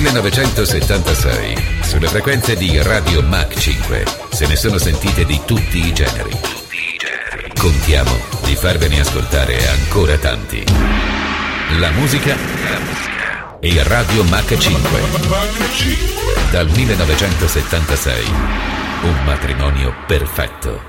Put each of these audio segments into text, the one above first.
1976, sulle frequenze di Radio Mach 5, se ne sono sentite di tutti i generi. Contiamo di farvene ascoltare ancora tanti. La musica e Radio Mach 5. Dal 1976, un matrimonio perfetto.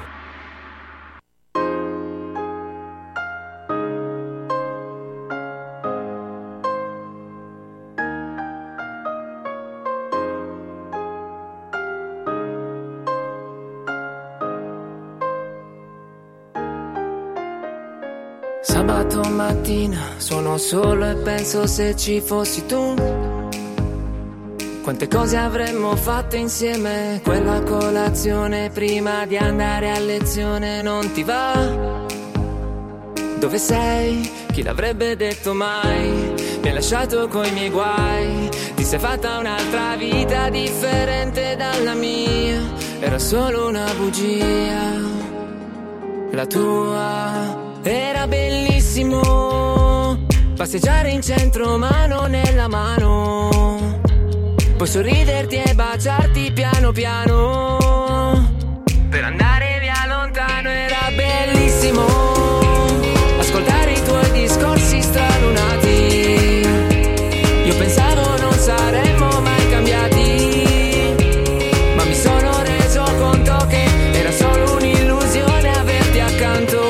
Sabato mattina sono solo e penso se ci fossi tu, quante cose avremmo fatto insieme. Quella colazione prima di andare a lezione non ti va? Dove sei? Chi l'avrebbe detto mai? Mi hai lasciato coi miei guai. Ti sei fatta un'altra vita differente dalla mia. Era solo una bugia, la tua. Era bellissimo passeggiare in centro mano nella mano, poi sorriderti e baciarti piano piano per andare via lontano. Era bellissimo ascoltare i tuoi discorsi stralunati. Io pensavo non saremmo mai cambiati, ma mi sono reso conto che era solo un'illusione averti accanto.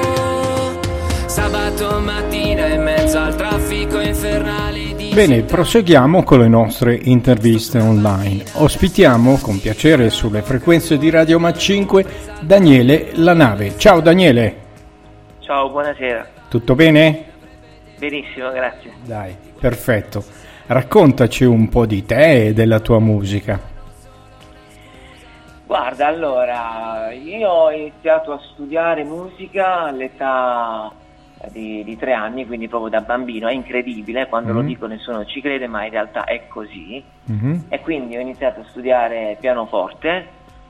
Sabato mattina in mezzo al traffico infernale di... Bene, proseguiamo con le nostre interviste online. Ospitiamo con piacere sulle frequenze di Radio Mach 5 Daniele Lanave. Ciao Daniele. Ciao, buonasera. Tutto bene? Benissimo, grazie. Dai, perfetto. Raccontaci un po' di te e della tua musica. Guarda, allora, io ho iniziato a studiare musica all'età di 3 anni, quindi proprio da bambino. È incredibile, quando lo dico nessuno ci crede, ma in realtà è così. E quindi ho iniziato a studiare pianoforte,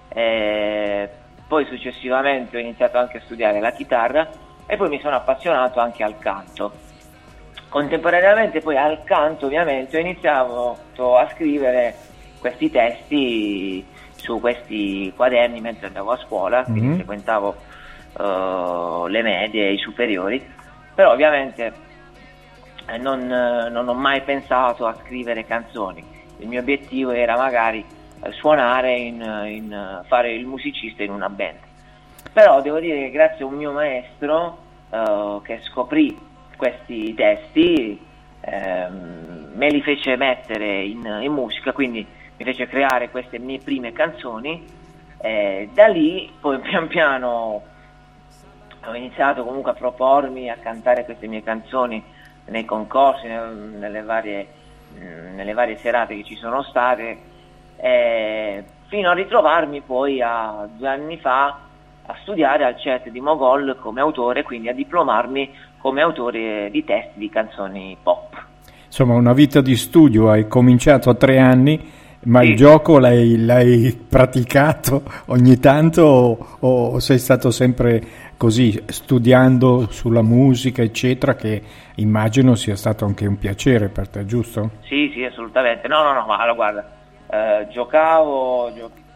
poi successivamente ho iniziato anche a studiare la chitarra e poi mi sono appassionato anche al canto. Contemporaneamente poi al canto ovviamente ho iniziato a scrivere questi testi su questi quaderni mentre andavo a scuola, quindi frequentavo le medie e i superiori. Però ovviamente non ho mai pensato a scrivere canzoni. Il mio obiettivo era magari suonare fare il musicista in una band. Però devo dire che grazie a un mio maestro che scoprì questi testi, me li fece mettere in musica, quindi mi fece creare queste mie prime canzoni. Da lì poi pian piano ho iniziato comunque a propormi a cantare queste mie canzoni nei concorsi, nelle varie serate che ci sono state, fino a ritrovarmi poi 2 anni fa a studiare al CET di Mogol come autore, quindi a diplomarmi come autore di testi di canzoni pop. Insomma, una vita di studio. Hai cominciato a 3 anni, ma sì. Il gioco l'hai praticato ogni tanto o sei stato sempre così, studiando sulla musica eccetera, che immagino sia stato anche un piacere per te, giusto? Sì, assolutamente. No, ma allora guarda, giocavo,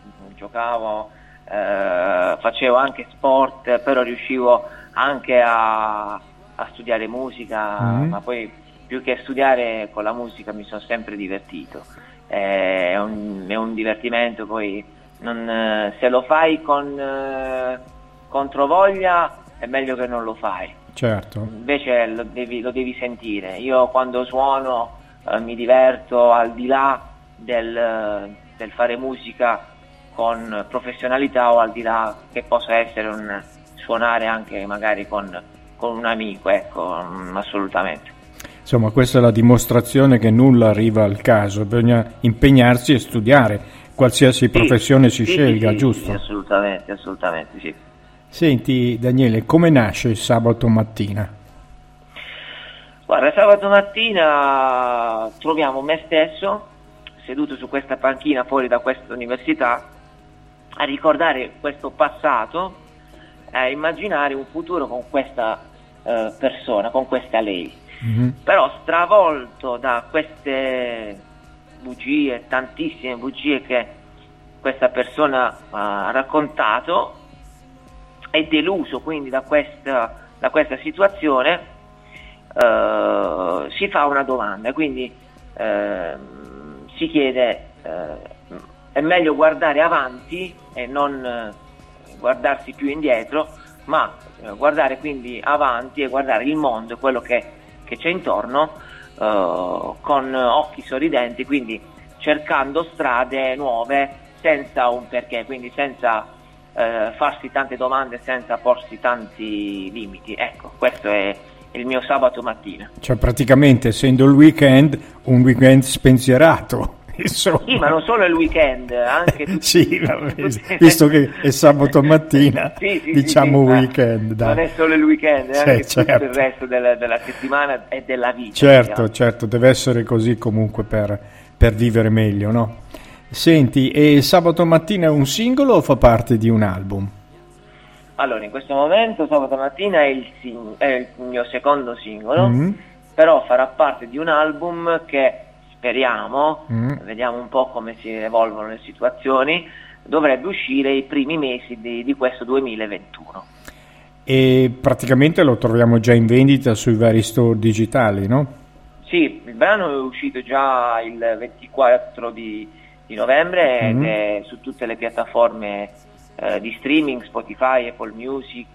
facevo anche sport, però riuscivo anche a studiare musica, ma poi più che studiare con la musica mi sono sempre divertito. È un divertimento, poi se lo fai con controvoglia è meglio che non lo fai. Certo. Invece lo devi sentire. Io quando suono mi diverto al di là del fare musica con professionalità, o al di là che possa essere un suonare anche magari con un amico, ecco, assolutamente. Insomma, questa è la dimostrazione che nulla arriva al caso, bisogna impegnarsi e studiare, qualsiasi professione si scelga, giusto? Sì, assolutamente, sì. Senti Daniele, come nasce il sabato mattina? Guarda, sabato mattina troviamo me stesso seduto su questa panchina fuori da questa università a ricordare questo passato, a immaginare un futuro con questa persona, con questa lei. Però stravolto da queste bugie, tantissime bugie che questa persona ha raccontato. È deluso quindi da questa situazione, si fa una domanda, quindi si chiede, è meglio guardare avanti e non guardarsi più indietro, ma guardare quindi avanti e guardare il mondo e quello che c'è intorno con occhi sorridenti, quindi cercando strade nuove senza un perché, quindi senza farsi tante domande, senza porsi tanti limiti. Ecco, questo è il mio sabato mattina. Cioè praticamente, essendo il weekend, un weekend spensierato. Insomma. Sì, ma non solo il weekend, anche sì, visto che è sabato mattina, sì, diciamo sì, weekend. Dai. Non è solo il weekend, è anche tutto il resto della settimana e della vita. Certo, deve essere così comunque per vivere meglio, no? Senti, e sabato mattina è un singolo o fa parte di un album? Allora, in questo momento sabato mattina è il mio secondo singolo, però farà parte di un album che speriamo, vediamo un po' come si evolvono le situazioni, dovrebbe uscire i primi mesi di questo 2021. E praticamente lo troviamo già in vendita sui vari store digitali, no? Sì, il brano è uscito già il 24 di novembre ed è su tutte le piattaforme di streaming, Spotify, Apple Music,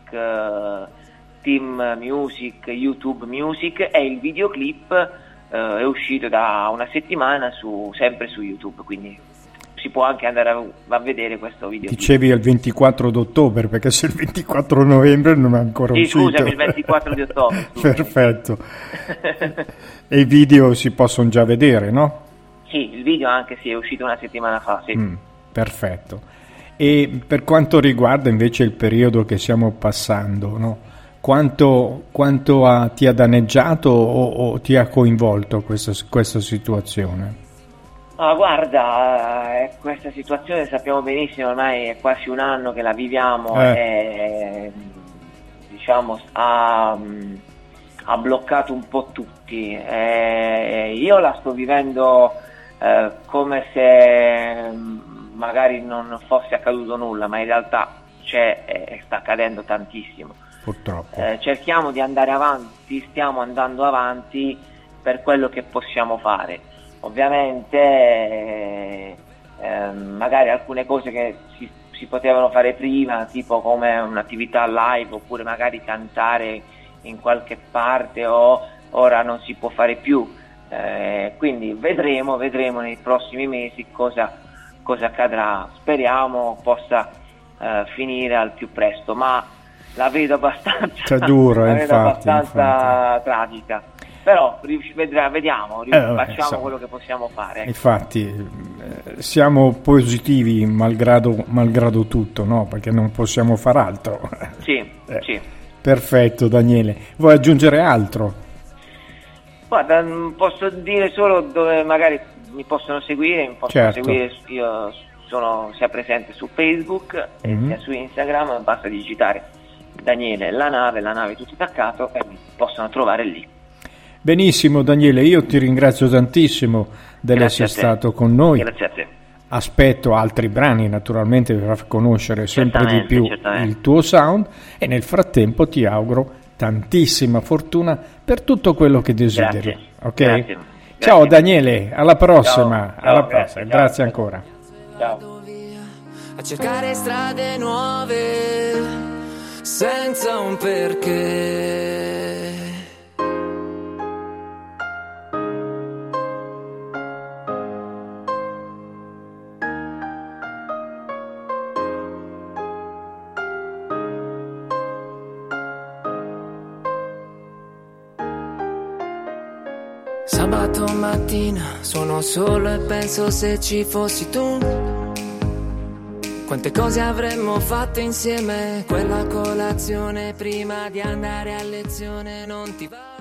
Team Music, YouTube Music, e il videoclip è uscito da una settimana sempre su YouTube, quindi si può anche andare a vedere questo video. Dicevi il 24 d'ottobre, perché se il 24 novembre non è ancora uscito. Sì, scusami, il 24 di ottobre. Perfetto. E i video si possono già vedere, no? Sì, il video anche è uscito una settimana fa, sì. Perfetto. E per quanto riguarda invece il periodo che stiamo passando, no? Quanto ti ha danneggiato o ti ha coinvolto questa situazione? Guarda, questa situazione sappiamo benissimo, ormai è quasi un anno che la viviamo e diciamo ha bloccato un po' tutti. Io la sto vivendo come se magari non fosse accaduto nulla, ma in realtà sta accadendo tantissimo. Purtroppo. Cerchiamo di andare avanti, stiamo andando avanti per quello che possiamo fare. Ovviamente magari alcune cose che si potevano fare prima, tipo come un'attività live, oppure magari cantare in qualche parte, o ora non si può fare più. Quindi vedremo nei prossimi mesi cosa accadrà. Speriamo possa finire al più presto, ma la vedo abbastanza tragica. Però vediamo, facciamo quello che possiamo fare. Infatti siamo positivi malgrado tutto, no? Perché non possiamo far altro. Sì. Perfetto, Daniele. Vuoi aggiungere altro? Guarda, posso dire solo dove magari mi possono seguire. Seguire, io sono sia presente su Facebook sia su Instagram, basta digitare Daniele La Nave tutto attaccato e mi possono trovare lì. Benissimo Daniele, io ti ringrazio tantissimo dell'essere stato con noi. Grazie a te. Aspetto altri brani naturalmente per conoscere sempre di più il tuo sound, e nel frattempo ti auguro tantissima fortuna per tutto quello che desideri. Grazie. Okay? Grazie. Ciao Daniele, alla prossima. Ciao, grazie ancora. Ciao. A cercare strade nuove senza un perché. Sabato mattina sono solo e penso, se ci fossi tu, quante cose avremmo fatto insieme. Quella colazione prima di andare a lezione non ti va?